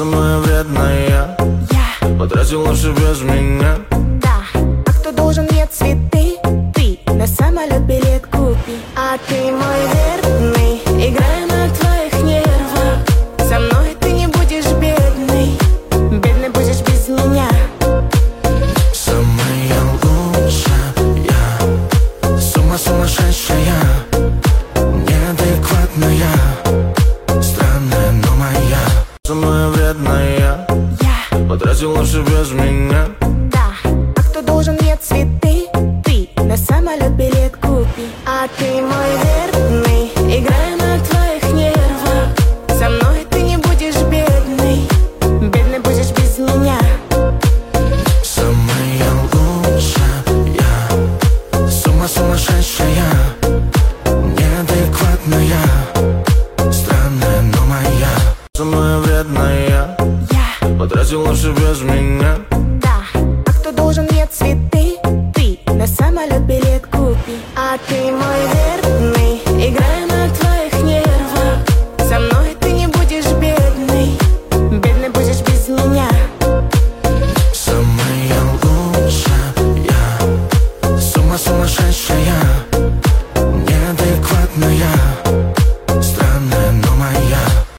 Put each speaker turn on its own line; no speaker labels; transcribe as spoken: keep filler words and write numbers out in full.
Самая вредная,
Я,
потратил лучше без меня.
да, а кто должен мне цветы? Ты на самолет билет купи. А ты мой верный, играй на твоих нервах. Со мной ты не будешь бедный, бедный будешь без меня.
Самая лучшая, с ума сумасшедшая, неадекватная, странная, но моя. Самая вредная,
Я,
потратил лучше без меня.
да, а кто должен мне цветы? Ты на самолет билет купи. А ты мой верный, играй на твоих нервах. Со мной ты не будешь бедный, бедный будешь без меня.
Самая лучшая, с ума сумасшедшая, неадекватная, странная, но моя. Самая вредная,
Я,
потратил лучше без меня.
да, а кто должен мне цветы? Ты на самолет билет купи. А ты мой верный,